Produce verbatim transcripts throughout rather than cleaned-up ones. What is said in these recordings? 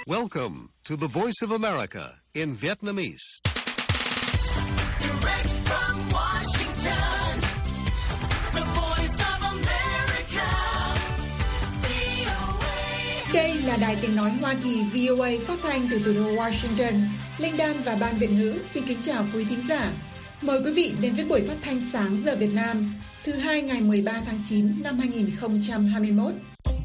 Welcome to the Voice of America in Vietnamese. Direct from Washington, the Voice of America, vê o a. Đây là Đài Tiếng nói Hoa Kỳ vê o a phát thanh từ thủ đô Washington. Linh Đan và Ban Việt ngữ xin kính chào quý thính giả. Mời quý vị đến với buổi phát thanh sáng giờ Việt Nam, thứ hai ngày mười ba tháng chín năm hai nghìn không trăm hai mươi mốt.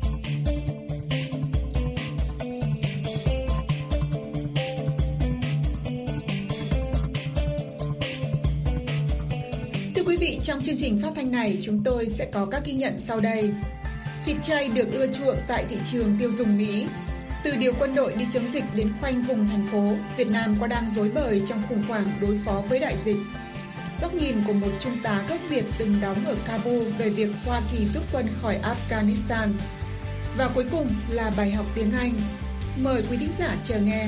Thưa quý vị, trong chương trình phát thanh này chúng tôi sẽ có các ghi nhận sau đây. Thịt chay được ưa chuộng tại thị trường tiêu dùng Mỹ. Từ điều quân đội đi chống dịch đến khoanh vùng thành phố, Việt Nam có đang rối bời trong khủng hoảng đối phó với đại dịch. Góc nhìn của một trung tá gốc Việt từng đóng ở Kabul về việc Hoa Kỳ rút quân khỏi Afghanistan. Và cuối cùng là bài học tiếng Anh. Mời quý thính giả chờ nghe.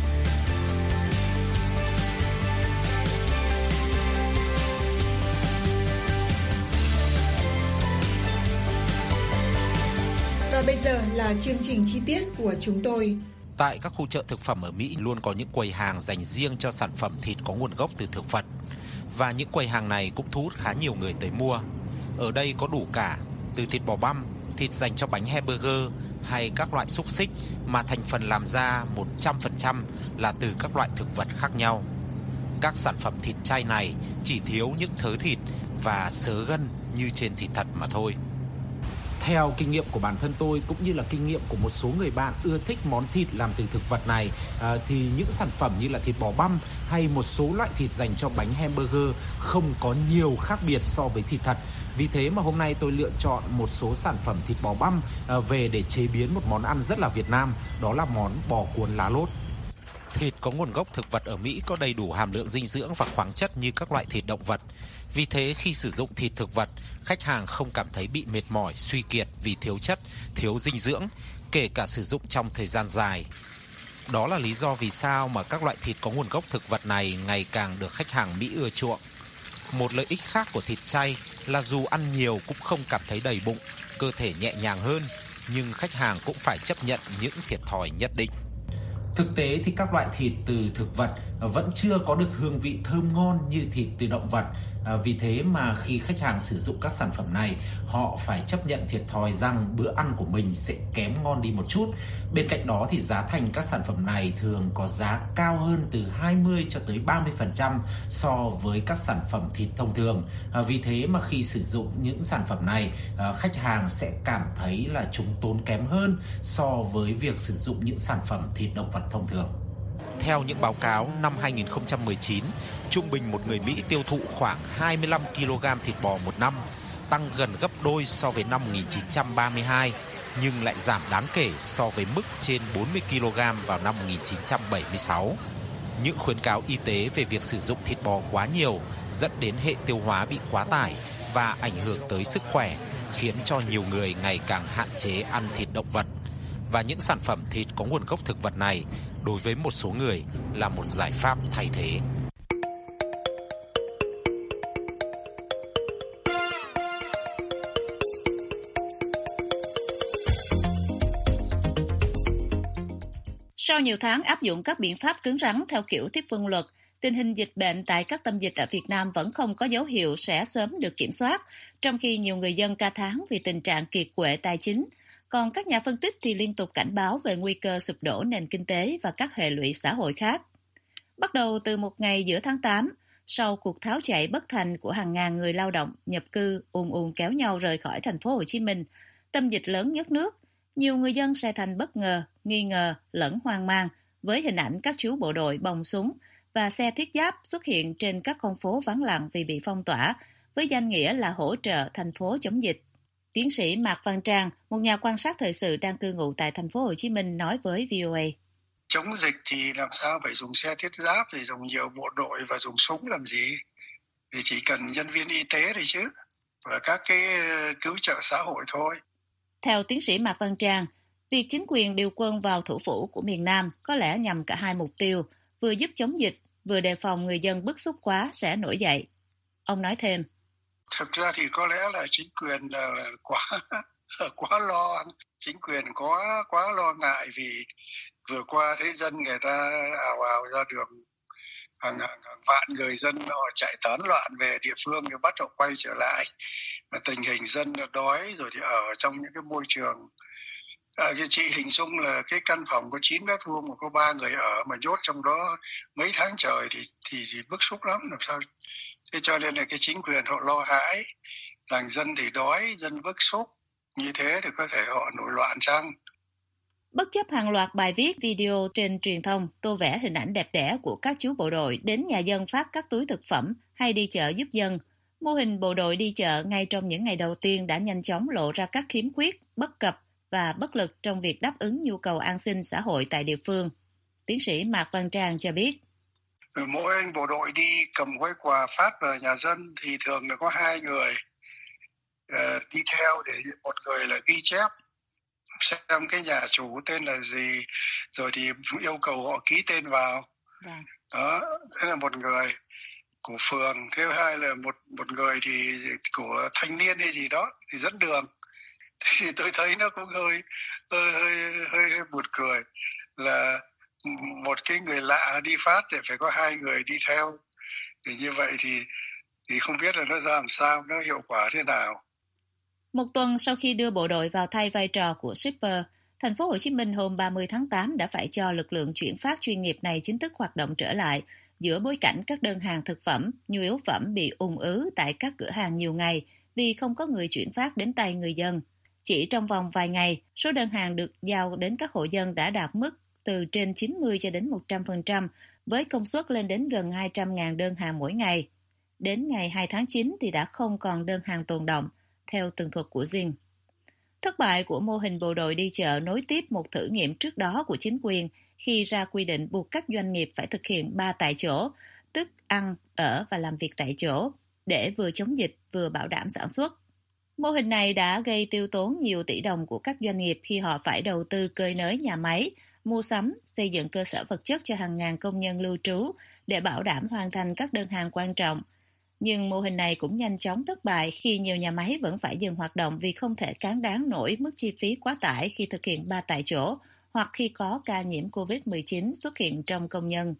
Và bây giờ là chương trình chi tiết của chúng tôi. Tại các khu chợ thực phẩm ở Mỹ luôn có những quầy hàng dành riêng cho sản phẩm thịt có nguồn gốc từ thực vật. Và những quầy hàng này cũng thu hút khá nhiều người tới mua. Ở đây có đủ cả, từ thịt bò băm, thịt dành cho bánh hamburger hay các loại xúc xích mà thành phần làm ra một trăm phần trăm là từ các loại thực vật khác nhau. Các sản phẩm thịt chay này chỉ thiếu những thớ thịt và xớ gân như trên thịt thật mà thôi. Theo kinh nghiệm của bản thân tôi cũng như là kinh nghiệm của một số người bạn ưa thích món thịt làm từ thực vật này, à, thì những sản phẩm như là thịt bò băm hay một số loại thịt dành cho bánh hamburger không có nhiều khác biệt so với thịt thật. Vì thế mà hôm nay tôi lựa chọn một số sản phẩm thịt bò băm à, về để chế biến một món ăn rất là Việt Nam, đó là món bò cuốn lá lốt. Thịt có nguồn gốc thực vật ở Mỹ có đầy đủ hàm lượng dinh dưỡng và khoáng chất như các loại thịt động vật. Vì thế khi sử dụng thịt thực vật, khách hàng không cảm thấy bị mệt mỏi, suy kiệt vì thiếu chất, thiếu dinh dưỡng, kể cả sử dụng trong thời gian dài. Đó là lý do vì sao mà các loại thịt có nguồn gốc thực vật này ngày càng được khách hàng Mỹ ưa chuộng. Một lợi ích khác của thịt chay là dù ăn nhiều cũng không cảm thấy đầy bụng, cơ thể nhẹ nhàng hơn, nhưng khách hàng cũng phải chấp nhận những thiệt thòi nhất định. Thực tế thì các loại thịt từ thực vật vẫn chưa có được hương vị thơm ngon như thịt từ động vật. À, vì thế mà khi khách hàng sử dụng các sản phẩm này, họ phải chấp nhận thiệt thòi rằng bữa ăn của mình sẽ kém ngon đi một chút. Bên cạnh đó thì giá thành các sản phẩm này thường có giá cao hơn từ hai mươi cho tới ba mươi phần trăm so với các sản phẩm thịt thông thường. À, vì thế mà khi sử dụng những sản phẩm này, à, khách hàng sẽ cảm thấy là chúng tốn kém hơn so với việc sử dụng những sản phẩm thịt động vật thông thường. Theo những báo cáo, năm hai nghìn không trăm mười chín, trung bình một người Mỹ tiêu thụ khoảng hai mươi lăm ki lô gam thịt bò một năm, tăng gần gấp đôi so với năm một nghìn chín trăm ba mươi hai, nhưng lại giảm đáng kể so với mức trên bốn mươi ki lô gam vào năm một nghìn chín trăm bảy mươi sáu. Những khuyến cáo y tế về việc sử dụng thịt bò quá nhiều dẫn đến hệ tiêu hóa bị quá tải và ảnh hưởng tới sức khỏe, khiến cho nhiều người ngày càng hạn chế ăn thịt động vật. Và những sản phẩm thịt có nguồn gốc thực vật này đối với một số người là một giải pháp thay thế. Sau nhiều tháng áp dụng các biện pháp cứng rắn theo kiểu thiết quân luật, tình hình dịch bệnh tại các tâm dịch ở Việt Nam vẫn không có dấu hiệu sẽ sớm được kiểm soát, trong khi nhiều người dân ca thán vì tình trạng kiệt quệ tài chính. Còn các nhà phân tích thì liên tục cảnh báo về nguy cơ sụp đổ nền kinh tế và các hệ lụy xã hội khác. Bắt đầu từ một ngày giữa tháng tám, sau cuộc tháo chạy bất thành của hàng ngàn người lao động nhập cư ùn ùn kéo nhau rời khỏi thành phố Hồ Chí Minh, tâm dịch lớn nhất nước, nhiều người dân Sài Thành bất ngờ, nghi ngờ lẫn hoang mang với hình ảnh các chú bộ đội bồng súng và xe thiết giáp xuất hiện trên các con phố vắng lặng vì bị phong tỏa, với danh nghĩa là hỗ trợ thành phố chống dịch. Tiến sĩ Mạc Văn Trang, một nhà quan sát thời sự đang cư ngụ tại thành phố Hồ Chí Minh nói với vê o a. Chống dịch thì làm sao phải dùng xe thiết giáp, thì dùng nhiều bộ đội và dùng súng làm gì? Thì chỉ cần nhân viên y tế thôi chứ, và các cái cứu trợ xã hội thôi. Theo tiến sĩ Mạc Văn Trang, việc chính quyền điều quân vào thủ phủ của miền Nam có lẽ nhằm cả hai mục tiêu, vừa giúp chống dịch, vừa đề phòng người dân bức xúc quá sẽ nổi dậy. Ông nói thêm. Thực ra thì có lẽ là chính quyền là quá quá lo, chính quyền quá quá lo ngại vì Vừa qua thấy dân người ta ào ào ra đường, hàng, hàng, hàng vạn người dân họ chạy tán loạn về địa phương để bắt đầu quay trở lại. Và tình hình dân đói rồi thì ở trong những cái môi trường. À, chị hình dung là cái căn phòng có chín mét vuông mà có ba người ở mà nhốt trong đó mấy tháng trời thì, thì, thì bức xúc lắm làm sao. Thế cho nên là cái chính quyền họ lo hãi, rằng dân thì đói, dân bức xúc. Như thế thì có thể họ nổi loạn chăng? Bất chấp hàng loạt bài viết, video trên truyền thông tô vẽ hình ảnh đẹp đẽ của các chú bộ đội đến nhà dân phát các túi thực phẩm hay đi chợ giúp dân, mô hình bộ đội đi chợ ngay trong những ngày đầu tiên đã nhanh chóng lộ ra các khiếm khuyết, bất cập và bất lực trong việc đáp ứng nhu cầu an sinh xã hội tại địa phương. Tiến sĩ Mạc Văn Trang cho biết. Mỗi anh bộ đội đi cầm gói quà phát vào nhà dân thì thường là có hai người uh, đi theo, để một người là ghi chép xem cái nhà chủ tên là gì, rồi thì yêu cầu họ ký tên vào. Vâng. Đó, thế là một người của phường. Thứ hai là một một người thì của thanh niên hay gì đó thì dẫn đường. Thì tôi thấy nó cũng hơi hơi hơi hơi, hơi buồn cười là một cái người lạ đi phát thì phải có hai người đi theo. Thì như vậy thì thì không biết là nó ra làm sao, nó hiệu quả thế nào. Một tuần sau khi đưa bộ đội vào thay vai trò của shipper, thành phố Hồ Chí Minh hôm ba mươi tháng tám đã phải cho lực lượng chuyển phát chuyên nghiệp này chính thức hoạt động trở lại, giữa bối cảnh các đơn hàng thực phẩm, nhu yếu phẩm bị ùn ứ tại các cửa hàng nhiều ngày vì không có người chuyển phát đến tay người dân. Chỉ trong vòng vài ngày, số đơn hàng được giao đến các hộ dân đã đạt mức từ trên chín mươi cho đến một trăm phần trăm, với công suất lên đến gần hai trăm nghìn đơn hàng mỗi ngày. Đến ngày hai tháng chín thì đã không còn đơn hàng tồn đọng, theo tường thuật của Zing. Thất bại của mô hình bộ đội đi chợ nối tiếp một thử nghiệm trước đó của chính quyền khi ra quy định buộc các doanh nghiệp phải thực hiện ba tại chỗ, tức ăn, ở và làm việc tại chỗ, để vừa chống dịch vừa bảo đảm sản xuất. Mô hình này đã gây tiêu tốn nhiều tỷ đồng của các doanh nghiệp khi họ phải đầu tư cơi nới nhà máy, mua sắm, xây dựng cơ sở vật chất cho hàng ngàn công nhân lưu trú để bảo đảm hoàn thành các đơn hàng quan trọng. Nhưng mô hình này cũng nhanh chóng thất bại khi nhiều nhà máy vẫn phải dừng hoạt động vì không thể cán đáng nổi mức chi phí quá tải khi thực hiện ba tại chỗ hoặc khi có ca nhiễm covid mười chín xuất hiện trong công nhân.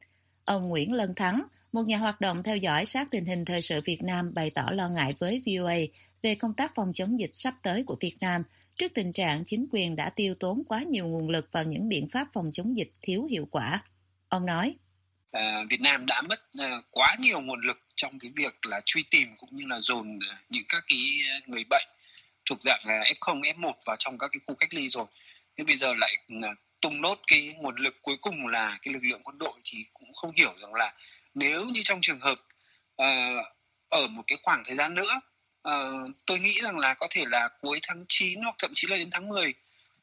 Ông Nguyễn Lân Thắng, một nhà hoạt động theo dõi sát tình hình thời sự Việt Nam, bày tỏ lo ngại với vê o a về công tác phòng chống dịch sắp tới của Việt Nam trước tình trạng chính quyền đã tiêu tốn quá nhiều nguồn lực vào những biện pháp phòng chống dịch thiếu hiệu quả. Ông nói, à, Việt Nam đã mất uh, quá nhiều nguồn lực trong cái việc là truy tìm cũng như là dồn những các cái người bệnh thuộc dạng là ép không, ép một vào trong các cái khu cách ly rồi. Nhưng bây giờ lại uh, tung nốt cái nguồn lực cuối cùng là cái lực lượng quân đội, thì cũng không hiểu rằng là nếu như trong trường hợp uh, ở một cái khoảng thời gian nữa, uh, tôi nghĩ rằng là có thể là cuối tháng chín hoặc thậm chí là đến tháng mười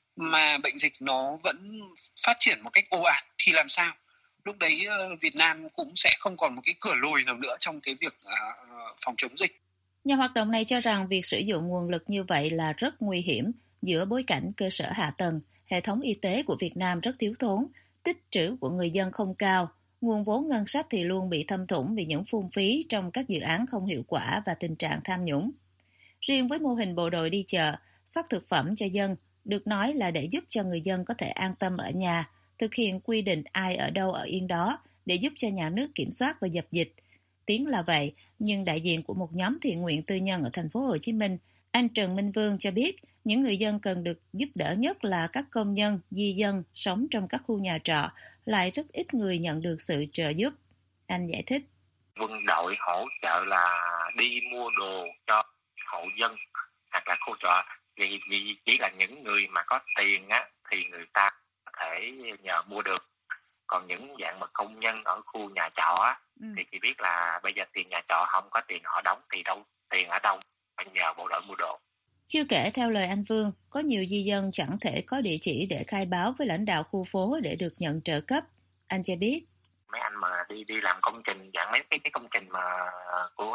mà bệnh dịch nó vẫn phát triển một cách ồ ạt thì làm sao? Lúc đấy uh, Việt Nam cũng sẽ không còn một cái cửa lùi nào nữa trong cái việc uh, phòng chống dịch. Nhà hoạt động này cho rằng việc sử dụng nguồn lực như vậy là rất nguy hiểm giữa bối cảnh cơ sở hạ tầng, hệ thống y tế của Việt Nam rất thiếu thốn, tích trữ của người dân không cao, nguồn vốn ngân sách thì luôn bị thâm thủng vì những phung phí trong các dự án không hiệu quả và tình trạng tham nhũng. Riêng với mô hình bộ đội đi chợ, phát thực phẩm cho dân, được nói là để giúp cho người dân có thể an tâm ở nhà, thực hiện quy định ai ở đâu ở yên đó để giúp cho nhà nước kiểm soát và dập dịch. Tiếng là vậy, nhưng đại diện của một nhóm thiện nguyện tư nhân ở thành phố Hồ Chí Minh, anh Trần Minh Vương cho biết những người dân cần được giúp đỡ nhất là các công nhân, di dân sống trong các khu nhà trọ, lại rất ít người nhận được sự trợ giúp. Anh giải thích. Quân đội hỗ trợ là đi mua đồ cho hộ dân hoặc là khu trọ, vì, vì chỉ là những người mà có tiền á thì người ta có thể nhờ mua được. Còn những dạng mà công nhân ở khu nhà trọ á, ừ. thì chỉ biết là bây giờ tiền nhà trọ không có tiền họ đóng thì đâu tiền ở đâu, phải nhờ bộ đội mua đồ. Chưa kể theo lời anh Vương, có nhiều di dân chẳng thể có địa chỉ để khai báo với lãnh đạo khu phố để được nhận trợ cấp. Anh cho biết. Mấy anh mà đi đi làm công trình, dạng mấy cái, cái công trình mà của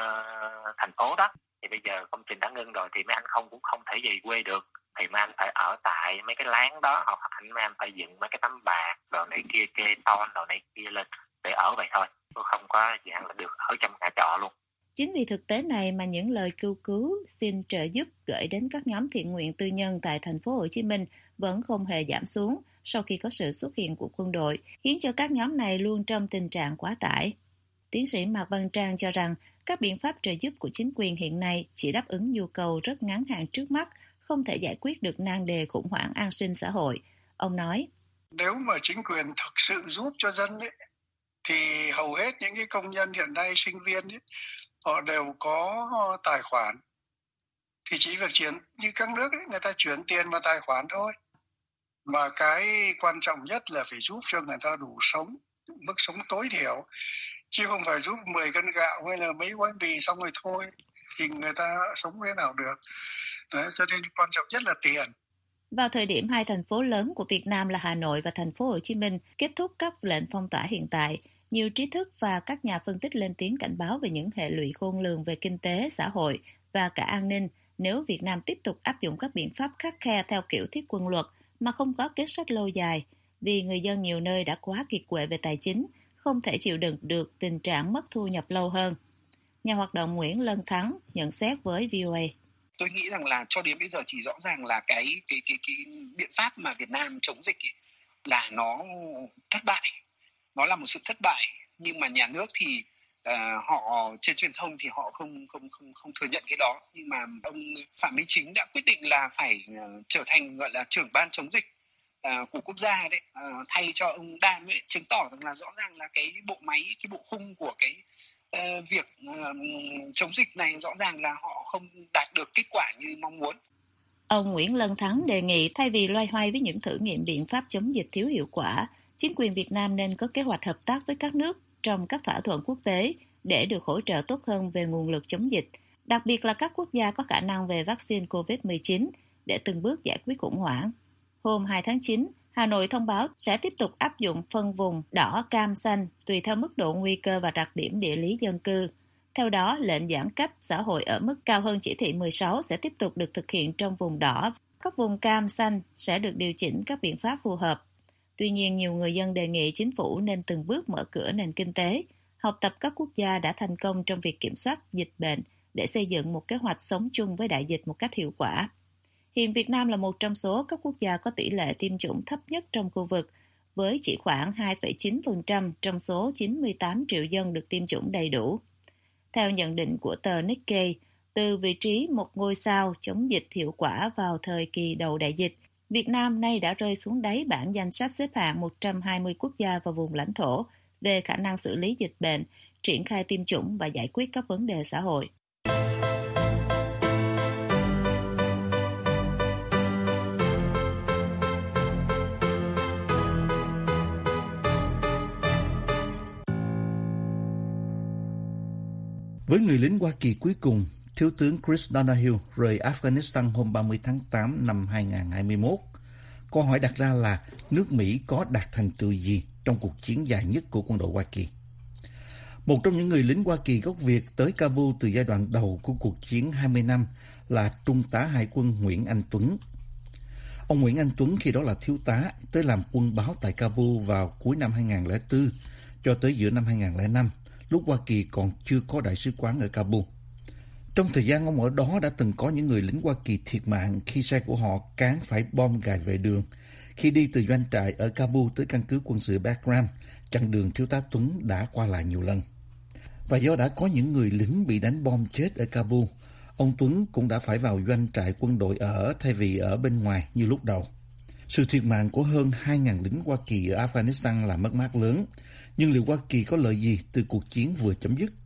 uh, thành phố đó, thì bây giờ công trình đã ngưng rồi thì mấy anh không cũng không thể về quê được. Thì mấy anh phải ở tại mấy cái láng đó, hoặc anh mấy anh phải dựng mấy cái tấm bạt, đồ này kia, kê ton, đồ này kia lên để ở vậy thôi. Tôi không có dạng là được ở trong nhà trọ luôn. Chính vì thực tế này mà những lời kêu cứu, xin trợ giúp gửi đến các nhóm thiện nguyện tư nhân tại thành phố Hồ Chí Minh vẫn không hề giảm xuống, sau khi có sự xuất hiện của quân đội, khiến cho các nhóm này luôn trong tình trạng quá tải. Tiến sĩ Mạc Văn Trang cho rằng các biện pháp trợ giúp của chính quyền hiện nay chỉ đáp ứng nhu cầu rất ngắn hạn trước mắt, không thể giải quyết được nan đề khủng hoảng an sinh xã hội. Ông nói, nếu mà chính quyền thực sự giúp cho dân ấy, thì hầu hết những cái công nhân hiện nay, sinh viên ấy, họ đều có tài khoản. Thì chỉ việc chuyển, như các nước ấy, người ta chuyển tiền vào tài khoản thôi. Mà cái quan trọng nhất là phải giúp cho người ta đủ sống, mức sống tối thiểu. Chứ không phải giúp mười cân gạo hay là mấy gói mì xong rồi thôi. Thì người ta sống thế nào được. Đấy, cho nên quan trọng nhất là tiền. Vào thời điểm hai thành phố lớn của Việt Nam là Hà Nội và thành phố Hồ Chí Minh kết thúc các lệnh phong tỏa hiện tại, nhiều trí thức và các nhà phân tích lên tiếng cảnh báo về những hệ lụy khôn lường về kinh tế, xã hội và cả an ninh nếu Việt Nam tiếp tục áp dụng các biện pháp khắt khe theo kiểu thiết quân luật mà không có kế sách lâu dài, vì người dân nhiều nơi đã quá kiệt quệ về tài chính, không thể chịu đựng được tình trạng mất thu nhập lâu hơn. Nhà hoạt động Nguyễn Lân Thắng nhận xét với vê o a. Tôi nghĩ rằng là cho đến bây giờ chỉ rõ ràng là cái cái cái cái biện pháp mà Việt Nam chống dịch ấy, là nó thất bại, nó là một sự thất bại, nhưng mà nhà nước thì uh, họ trên truyền thông thì họ không không không không thừa nhận cái đó, nhưng mà ông Phạm Minh Chính đã quyết định là phải uh, trở thành gọi là trưởng ban chống dịch uh, của quốc gia đấy, uh, thay cho ông Đam ấy, chứng tỏ rằng là rõ ràng là cái bộ máy, cái bộ khung của cái Uh, việc uh, chống dịch này rõ ràng là họ không đạt được kết quả như mong muốn. Ông Nguyễn Lân Thắng đề nghị thay vì loay hoay với những thử nghiệm biện pháp chống dịch thiếu hiệu quả, chính quyền Việt Nam nên có kế hoạch hợp tác với các nước trong các thỏa thuận quốc tế để được hỗ trợ tốt hơn về nguồn lực chống dịch, đặc biệt là các quốc gia có khả năng về vaccine covid mười chín để từng bước giải quyết khủng hoảng. Hôm hai tháng chín, Hà Nội thông báo sẽ tiếp tục áp dụng phân vùng đỏ, cam, xanh tùy theo mức độ nguy cơ và đặc điểm địa lý dân cư. Theo đó, lệnh giãn cách xã hội ở mức cao hơn chỉ thị mười sáu sẽ tiếp tục được thực hiện trong vùng đỏ. Các vùng cam, xanh sẽ được điều chỉnh các biện pháp phù hợp. Tuy nhiên, nhiều người dân đề nghị chính phủ nên từng bước mở cửa nền kinh tế, học tập các quốc gia đã thành công trong việc kiểm soát dịch bệnh để xây dựng một kế hoạch sống chung với đại dịch một cách hiệu quả. Hiện Việt Nam là một trong số các quốc gia có tỷ lệ tiêm chủng thấp nhất trong khu vực, với chỉ khoảng hai phẩy chín phần trăm trong số chín mươi tám triệu dân được tiêm chủng đầy đủ. Theo nhận định của tờ Nikkei, từ vị trí một ngôi sao chống dịch hiệu quả vào thời kỳ đầu đại dịch, Việt Nam nay đã rơi xuống đáy bảng danh sách xếp hạng một trăm hai mươi quốc gia và vùng lãnh thổ về khả năng xử lý dịch bệnh, triển khai tiêm chủng và giải quyết các vấn đề xã hội. Với người lính Hoa Kỳ cuối cùng, Thiếu tướng Chris Donahue rời Afghanistan hôm ba mươi tháng tám năm hai nghìn không trăm hai mươi mốt. Câu hỏi đặt ra là nước Mỹ có đạt thành tựu gì trong cuộc chiến dài nhất của quân đội Hoa Kỳ? Một trong những người lính Hoa Kỳ gốc Việt tới Kabul từ giai đoạn đầu của cuộc chiến hai mươi năm là Trung tá Hải quân Nguyễn Anh Tuấn. Ông Nguyễn Anh Tuấn khi đó là thiếu tá, tới làm quân báo tại Kabul vào cuối năm hai nghìn không trăm lẻ bốn cho tới giữa năm hai nghìn không trăm lẻ năm. Lúc Hoa Kỳ còn chưa có đại sứ quán ở Kabul. Trong thời gian ông ở đó đã từng có những người lính Hoa Kỳ thiệt mạng khi xe của họ cán phải bom gài vệ đường. Khi đi từ doanh trại ở Kabul tới căn cứ quân sự Bagram, chặng đường thiếu tá Tuấn đã qua lại nhiều lần. Và do đã có những người lính bị đánh bom chết ở Kabul, ông Tuấn cũng đã phải vào doanh trại quân đội ở thay vì ở bên ngoài như lúc đầu. Sự thiệt mạng của hơn hai nghìn lính Hoa Kỳ ở Afghanistan là mất mát lớn, nhưng liệu Hoa Kỳ có lợi gì từ cuộc chiến vừa chấm dứt?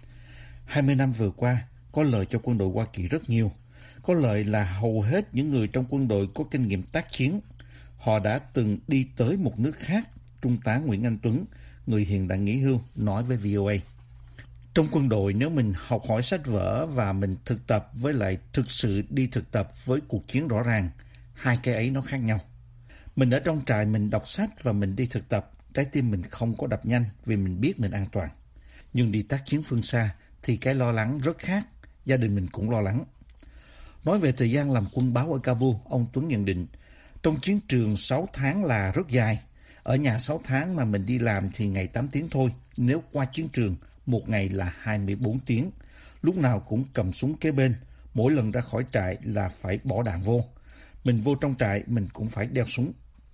hai mươi năm vừa qua, có lợi cho quân đội Hoa Kỳ rất nhiều. Có lợi là hầu hết những người trong quân đội có kinh nghiệm tác chiến. Họ đã từng đi tới một nước khác, Trung tá Nguyễn Anh Tuấn, người hiện đã nghỉ hưu, nói với vê o a. Trong quân đội, nếu mình học hỏi sách vở và mình thực tập với lại thực sự đi thực tập với cuộc chiến rõ ràng, hai cái ấy nó khác nhau. Mình ở trong trại mình đọc sách và mình đi thực tập, trái tim mình không có đập nhanh vì mình biết mình an toàn. Nhưng đi tác chiến phương xa thì cái lo lắng rất khác, gia đình mình cũng lo lắng. Nói về thời gian làm quân báo ở Kabul, ông Tuấn nhận định, trong chiến trường sáu tháng là rất dài. Ở nhà sáu tháng mà mình đi làm thì ngày tám tiếng thôi, nếu qua chiến trường, một ngày là hai mươi bốn tiếng. Lúc nào cũng cầm súng kế bên, mỗi lần ra khỏi trại là phải bỏ đạn vô. Mình vô trong trại, mình cũng phải đeo súng.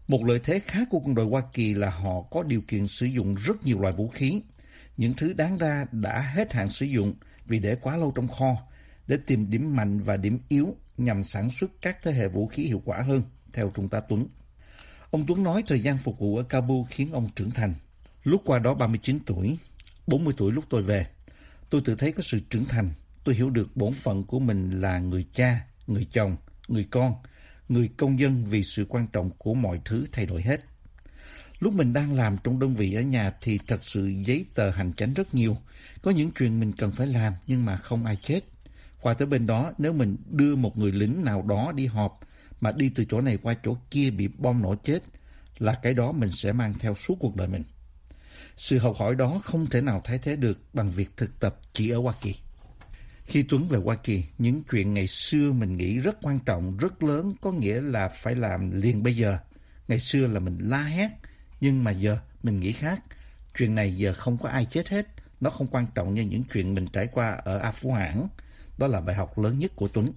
Một lợi thế khác của quân đội Hoa Kỳ là họ có điều kiện sử dụng rất nhiều loại vũ khí. Những thứ đáng ra đã hết hạn sử dụng vì để quá lâu trong kho, để tìm điểm mạnh và điểm yếu nhằm sản xuất các thế hệ vũ khí hiệu quả hơn, theo Trung tá Tuấn. Ông Tuấn nói thời gian phục vụ ở Kabul khiến ông trưởng thành. Lúc qua đó ba mươi chín tuổi, bốn mươi tuổi lúc tôi về, tôi tự thấy có sự trưởng thành. Tôi hiểu được bổn phận của mình là người cha, người chồng, người con, người công dân vì sự quan trọng của mọi thứ thay đổi hết. Lúc mình đang làm trong đơn vị ở nhà thì thật sự giấy tờ hành chánh rất nhiều. Có những chuyện mình cần phải làm nhưng mà không ai chết. Qua tới bên đó, nếu mình đưa một người lính nào đó đi họp mà đi từ chỗ này qua chỗ kia bị bom nổ chết, là cái đó mình sẽ mang theo suốt cuộc đời mình. Sự học hỏi đó không thể nào thay thế được bằng việc thực tập chỉ ở Hoa Kỳ. Khi Tuấn về Hoa Kỳ, những chuyện ngày xưa mình nghĩ rất quan trọng, rất lớn, có nghĩa là phải làm liền bây giờ. Ngày xưa là mình la hét, nhưng mà giờ mình nghĩ khác. Chuyện này giờ không có ai chết hết, nó không quan trọng như những chuyện mình trải qua ở Afghanistan. Đó là bài học lớn nhất của Tuấn.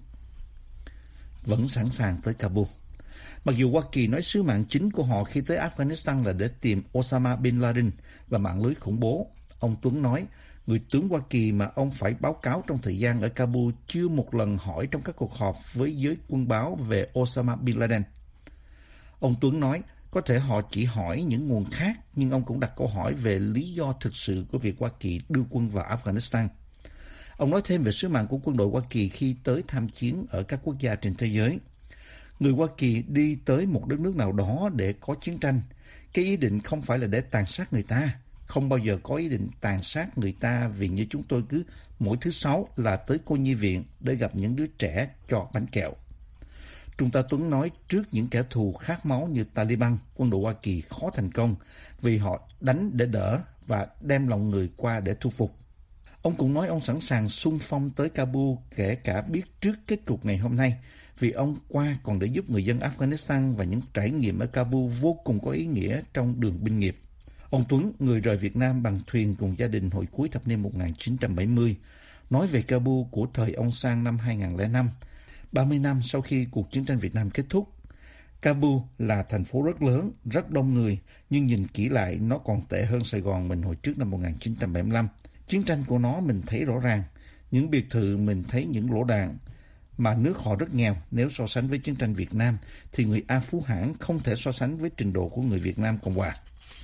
Vẫn sẵn sàng tới Kabul. Mặc dù Hoa Kỳ nói sứ mạng chính của họ khi tới Afghanistan là để tìm Osama Bin Laden và mạng lưới khủng bố, ông Tuấn nói, người tướng Hoa Kỳ mà ông phải báo cáo trong thời gian ở Kabul chưa một lần hỏi trong các cuộc họp với giới quân báo về Osama Bin Laden. Ông Tuấn nói, có thể họ chỉ hỏi những nguồn khác, nhưng ông cũng đặt câu hỏi về lý do thực sự của việc Hoa Kỳ đưa quân vào Afghanistan. Ông nói thêm về sứ mạng của quân đội Hoa Kỳ khi tới tham chiến ở các quốc gia trên thế giới. Người Hoa Kỳ đi tới một đất nước nào đó để có chiến tranh. Cái ý định không phải là để tàn sát người ta. Không bao giờ có ý định tàn sát người ta vì như chúng tôi cứ mỗi thứ sáu là tới cô nhi viện để gặp những đứa trẻ cho bánh kẹo. Trung tá Tuấn nói trước những kẻ thù khát máu như Taliban, quân đội Hoa Kỳ khó thành công vì họ đánh để đỡ và đem lòng người qua để thu phục. Ông cũng nói ông sẵn sàng xung phong tới Kabul kể cả biết trước kết cục ngày hôm nay vì ông qua còn để giúp người dân Afghanistan và những trải nghiệm ở Kabul vô cùng có ý nghĩa trong đường binh nghiệp. Ông Tuấn, người rời Việt Nam bằng thuyền cùng gia đình hồi cuối thập niên một nghìn chín trăm bảy mươi, nói về Kabul của thời ông sang năm hai nghìn không trăm lẻ năm, ba mươi năm sau khi cuộc chiến tranh Việt Nam kết thúc. Kabul là thành phố rất lớn, rất đông người, nhưng nhìn kỹ lại nó còn tệ hơn Sài Gòn mình hồi trước năm một nghìn chín trăm bảy mươi lăm. Chiến tranh của nó mình thấy rõ ràng, những biệt thự mình thấy những lỗ đạn, mà nước họ rất nghèo. Nếu so sánh với chiến tranh Việt Nam, thì người A Phú Hãn không thể so sánh với trình độ của người Việt Nam Cộng Hòa.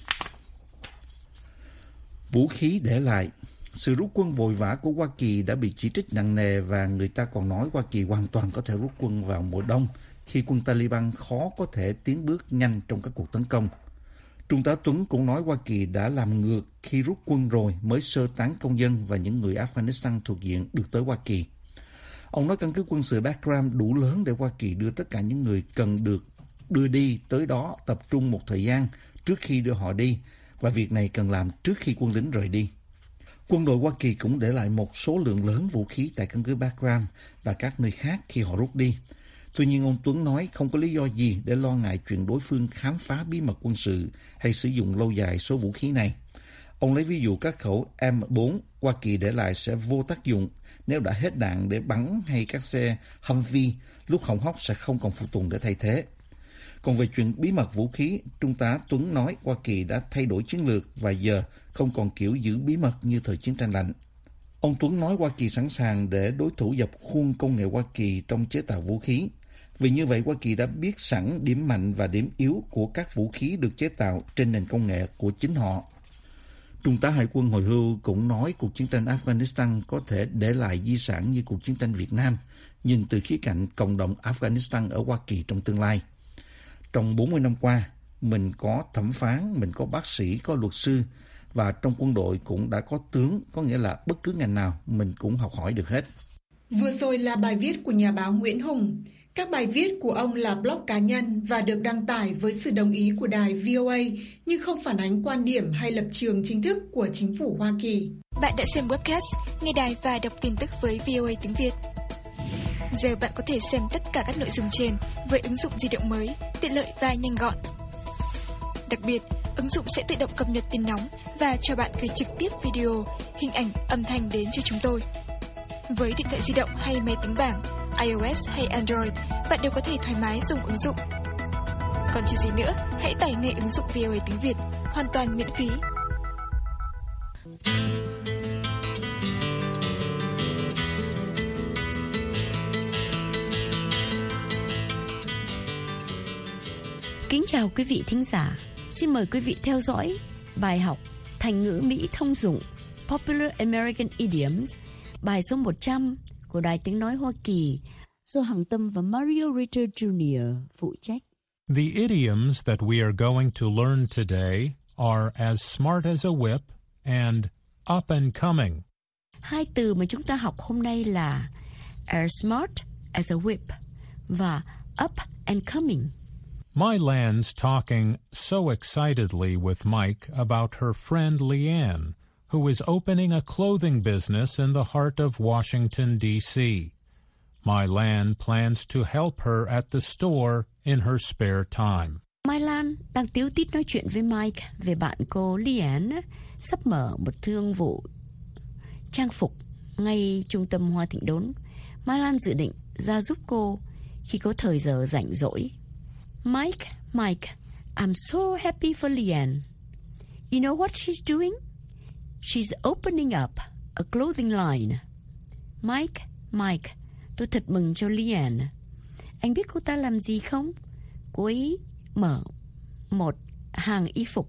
Vũ khí để lại. Sự rút quân vội vã của Hoa Kỳ đã bị chỉ trích nặng nề và người ta còn nói Hoa Kỳ hoàn toàn có thể rút quân vào mùa đông khi quân Taliban khó có thể tiến bước nhanh trong các cuộc tấn công. Trung tá Tuấn cũng nói Hoa Kỳ đã làm ngược khi rút quân rồi mới sơ tán công dân và những người Afghanistan thuộc diện được tới Hoa Kỳ. Ông nói căn cứ quân sự Bagram đủ lớn để Hoa Kỳ đưa tất cả những người cần được đưa đi tới đó tập trung một thời gian trước khi đưa họ đi, và việc này cần làm trước khi quân lính rời đi. Quân đội Hoa Kỳ cũng để lại một số lượng lớn vũ khí tại căn cứ Bagram và các nơi khác khi họ rút đi. Tuy nhiên, ông Tuấn nói không có lý do gì để lo ngại chuyện đối phương khám phá bí mật quân sự hay sử dụng lâu dài số vũ khí này. Ông lấy ví dụ các khẩu M bốn Hoa Kỳ để lại sẽ vô tác dụng nếu đã hết đạn để bắn, hay các xe Humvee lúc hỏng hóc sẽ không còn phụ tùng để thay thế. Còn về chuyện bí mật vũ khí, Trung tá Tuấn nói Hoa Kỳ đã thay đổi chiến lược và giờ không còn kiểu giữ bí mật như thời chiến tranh lạnh. Ông Tuấn nói Hoa Kỳ sẵn sàng để đối thủ dập khuôn công nghệ Hoa Kỳ trong chế tạo vũ khí. Vì như vậy, Hoa Kỳ đã biết sẵn điểm mạnh và điểm yếu của các vũ khí được chế tạo trên nền công nghệ của chính họ. Trung tá Hải quân hồi hưu cũng nói cuộc chiến tranh Afghanistan có thể để lại di sản như cuộc chiến tranh Việt Nam, nhìn từ khía cạnh cộng đồng Afghanistan ở Hoa Kỳ trong tương lai. Trong bốn mươi năm qua, mình có thẩm phán, mình có bác sĩ, có luật sư, và trong quân đội cũng đã có tướng, có nghĩa là bất cứ ngành nào mình cũng học hỏi được hết. Vừa rồi là bài viết của nhà báo Nguyễn Hùng. Các bài viết của ông là blog cá nhân và được đăng tải với sự đồng ý của đài vê o a, nhưng không phản ánh quan điểm hay lập trường chính thức của chính phủ Hoa Kỳ. Bạn đã xem webcast, nghe đài và đọc tin tức với vê o a tiếng Việt. Giờ bạn có thể xem tất cả các nội dung trên với ứng dụng di động mới, tiện lợi và nhanh gọn. Đặc biệt, ứng dụng sẽ tự động cập nhật tin nóng và cho bạn gửi trực tiếp video, hình ảnh, âm thanh đến cho chúng tôi. Với điện thoại di động hay máy tính bảng, iOS hay Android, bạn đều có thể thoải mái dùng ứng dụng. Còn chờ gì nữa, hãy tải ngay ứng dụng vê o a tiếng Việt, hoàn toàn miễn phí. Kính chào quý vị thính giả. Xin mời quý vị theo dõi bài học Thành ngữ Mỹ thông dụng Popular American Idioms, bài số một trăm của Đài Tiếng Nói Hoa Kỳ do Hằng Tâm và Mario Ritter Junior phụ trách. The idioms that we are going to learn today are as smart as a whip and up and coming. Hai từ mà chúng ta học hôm nay là as smart as a whip và up and coming. My Land's talking so excitedly with Mike about her friend Leanne, who is opening a clothing business in the heart of Washington, D C My Land plans to help her at the store in her spare time. Mai Lan đang tíu tít nói chuyện với Mike về bạn cô Leanne sắp mở một thương vụ trang phục ngay trung tâm Hoa Thịnh Đốn. Mai Lan dự định ra giúp cô khi có thời giờ rảnh rỗi. Mike, Mike, I'm so happy for Leanne. You know what she's doing? She's opening up a clothing line. Mike, Mike, tôi thật mừng cho Leanne. Anh biết cô ta làm gì không? Cô ấy mở một hàng y phục.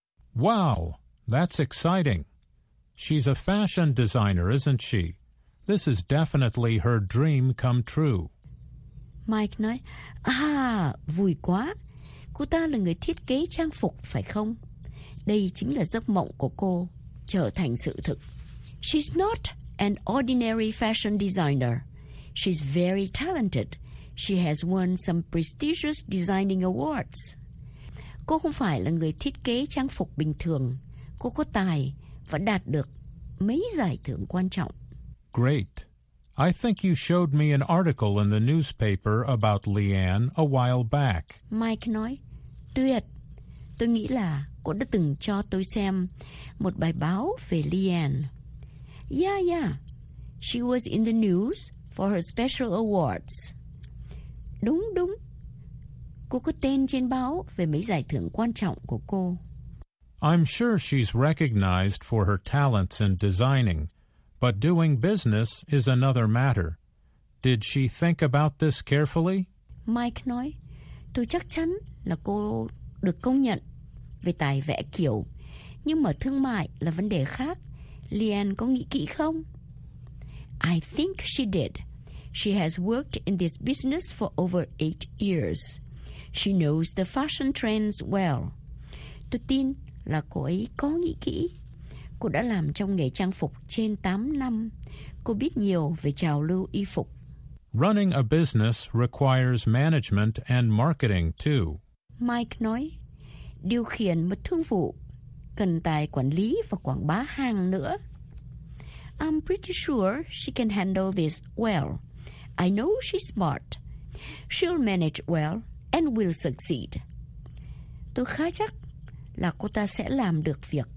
Wow, that's exciting. She's a fashion designer, isn't she? This is definitely her dream come true. Mike nói, à, vui quá. Cô ta là người thiết kế trang phục, phải không? Đây chính là giấc mộng của cô trở thành sự thực. She's not an ordinary fashion designer. She's very talented. She has won some prestigious designing awards. Cô không phải là người thiết kế trang phục bình thường. Cô có tài và đạt được mấy giải thưởng quan trọng. Great. I think you showed me an article in the newspaper about Leanne a while back. Mike nói, tuyệt. Tôi nghĩ là cô đã từng cho tôi xem một bài báo về Leanne. Yeah, yeah. She was in the news for her special awards. Đúng, đúng. Cô có tên trên báo về mấy giải thưởng quan trọng của cô. I'm sure she's recognized for her talents in designing, but doing business is another matter. Did she think about this carefully? Mike nói, tôi chắc chắn là cô được công nhận về tài vẽ kiểu, nhưng mà thương mại là vấn đề khác. Leanne có nghĩ kỹ không? I think she did. She has worked in this business for over eight years. She knows the fashion trends well. Tôi tin là cô ấy có nghĩ kỹ. Cô đã làm trong nghề trang phục trên tám năm. Cô biết nhiều về trào lưu y phục. Running a business requires management and marketing too. Mike nói, điều khiển một thương vụ cần tài quản lý và quảng bá hàng nữa. I'm pretty sure she can handle this well. I know she's smart. She'll manage well and will succeed. Tôi khá chắc là cô ta sẽ làm được việc.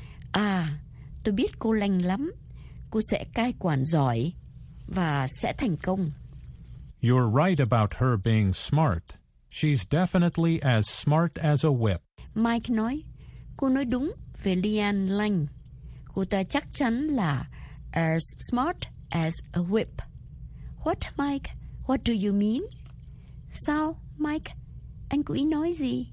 À, tôi biết cô lanh lắm. Cô sẽ cai quản giỏi và sẽ thành công. You're right about her being smart. She's definitely as smart as a whip. Mike nói, cô nói đúng về Leanne lanh. Cô ta chắc chắn là as smart as a whip. What, Mike? What do you mean? Sao, Mike? Anh có ý nói gì?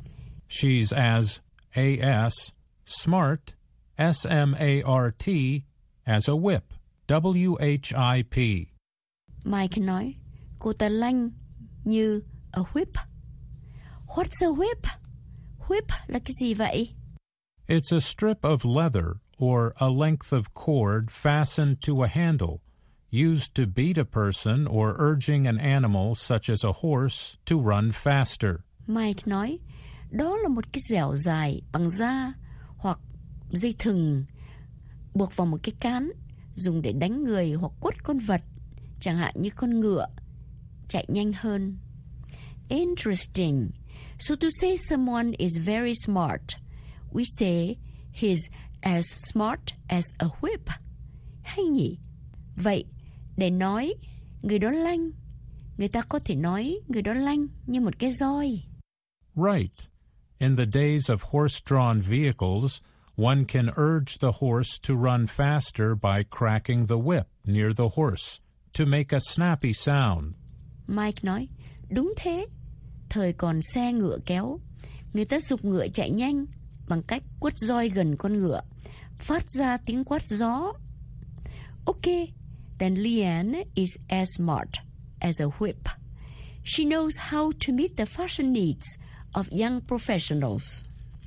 She's as as smart, S M A R T, as a whip, W H I P. Mike nói, cô ta lanh như a whip. What's a whip? Whip là cái gì vậy? It's a strip of leather or a length of cord fastened to a handle, used to beat a person or urging an animal such as a horse to run faster. Mike nói, đó là một cái dẻo dài bằng da hoặc dây thừng buộc vào một cái cán dùng để đánh người hoặc quất con vật, chẳng hạn như con ngựa, chạy nhanh hơn. Interesting. So to say someone is very smart, we say he's as smart as a whip. Hay nhỉ? Vậy, để nói người đó lanh, người ta có thể nói người đó lanh như một cái roi. Right. In the days of horse-drawn vehicles, one can urge the horse to run faster by cracking the whip near the horse to make a snappy sound. Mike nói, đúng thế. Thời còn xe ngựa kéo, người ta giục ngựa chạy nhanh bằng cách quất roi gần con ngựa, phát ra tiếng quát gió. Okay, then Leanne is as smart as a whip. She knows how to meet the fashion needs of young professionals.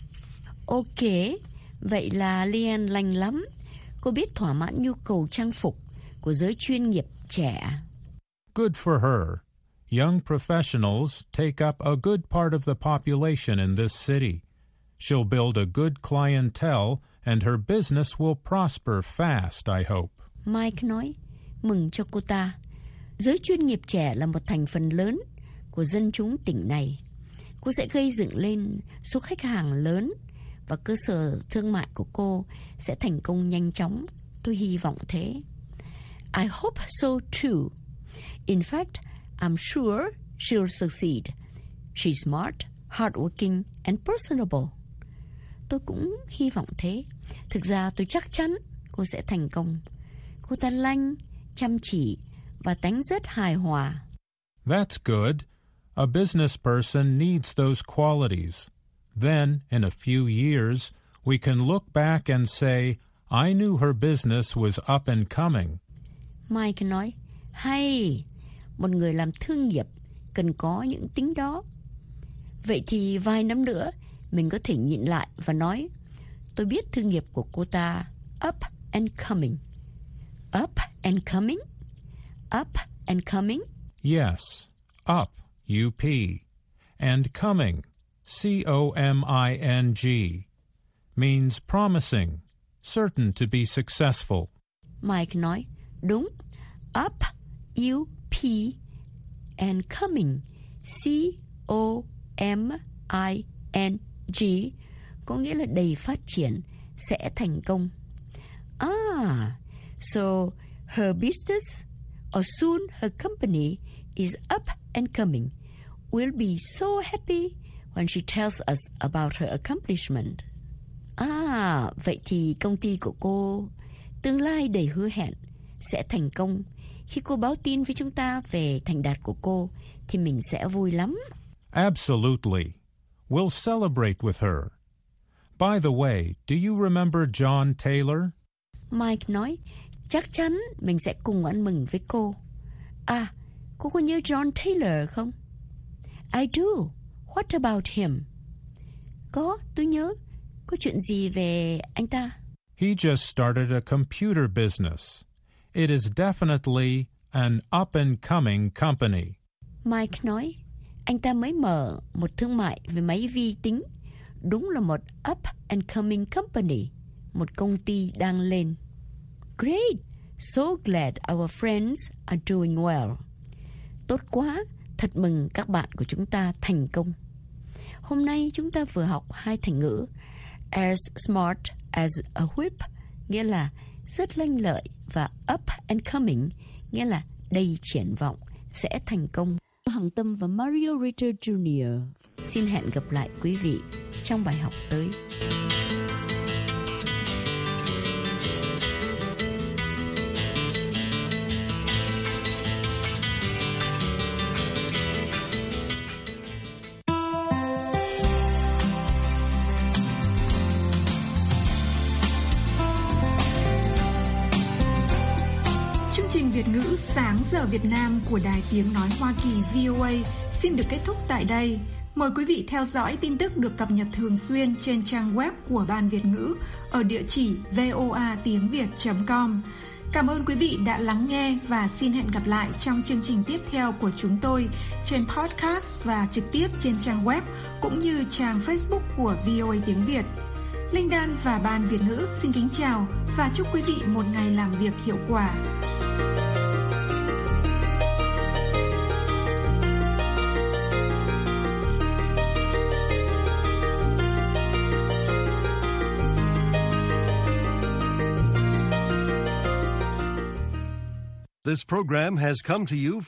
Okay, vậy là Leanne lành lắm. Cô biết thỏa mãn nhu cầu trang phục của giới chuyên nghiệp trẻ. Good for her. Young professionals take up a good part of the population in this city. She'll build a good clientele and her business will prosper fast, I hope. Mike nói, mừng cho cô ta. Giới chuyên nghiệp trẻ là một thành phần lớn của dân chúng tỉnh này. Cô sẽ gây dựng lên số khách hàng lớn và cơ sở thương mại của cô sẽ thành công nhanh chóng. Tôi hy vọng thế. I hope so too. In fact, I'm sure she'll succeed. She's smart, hardworking and personable. Tôi cũng hy vọng thế. Thực ra tôi chắc chắn cô sẽ thành công. Cô ta lanh, chăm chỉ và tánh rất hài hòa. That's good. A business person needs those qualities. Then, in a few years, we can look back and say, I knew her business was up and coming. Mike nói, hay, một người làm thương nghiệp cần có những tính đó. Vậy thì vài năm nữa, mình có thể nhìn lại và nói, tôi biết thương nghiệp của cô ta up and coming. Up and coming? Up and coming? Yes, up, U P, and coming, C O M I N G, means promising, certain to be successful. Mike nói, đúng, up, U P, and coming, C O M I N G, có nghĩa là đầy phát triển, sẽ thành công. Ah, so her business, or soon her company, is up and coming. We'll be so happy when she tells us about her accomplishment. À, vậy thì công ty của cô tương lai đầy hứa hẹn sẽ thành công. Khi cô báo tin với chúng ta về thành đạt của cô thì mình sẽ vui lắm. Absolutely. We'll celebrate with her. By the way, do you remember John Taylor? Mike nói, chắc chắn mình sẽ cùng ăn mừng với cô. À, cô có nhớ John Taylor không? I do. What about him? Có, tôi nhớ. Có chuyện gì về anh ta? He just started a computer business. It is definitely an up-and-coming company. Mike nói, anh ta mới mở một thương mại về máy vi tính. Đúng là một up-and-coming company, một công ty đang lên. Great! So glad our friends are doing well. Tốt quá! Thật mừng các bạn của chúng ta thành công. Hôm nay chúng ta vừa học hai thành ngữ as smart as a whip, nghĩa là rất lanh lợi, và up and coming, nghĩa là đầy triển vọng, sẽ thành công. Hằng Tâm và Mario Ritter Junior xin hẹn gặp lại quý vị trong bài học tới. Chương trình Việt ngữ Sáng giờ Việt Nam của Đài Tiếng Nói Hoa Kỳ V O A xin được kết thúc tại đây. Mời quý vị theo dõi tin tức được cập nhật thường xuyên trên trang web của Ban Việt ngữ ở địa chỉ voa tiếng việt chấm com. Cảm ơn quý vị đã lắng nghe và xin hẹn gặp lại trong chương trình tiếp theo của chúng tôi trên podcast và trực tiếp trên trang web cũng như trang Facebook của V O A Tiếng Việt. Linh Đan và Ban Việt ngữ xin kính chào và chúc quý vị một ngày làm việc hiệu quả. This program has come to you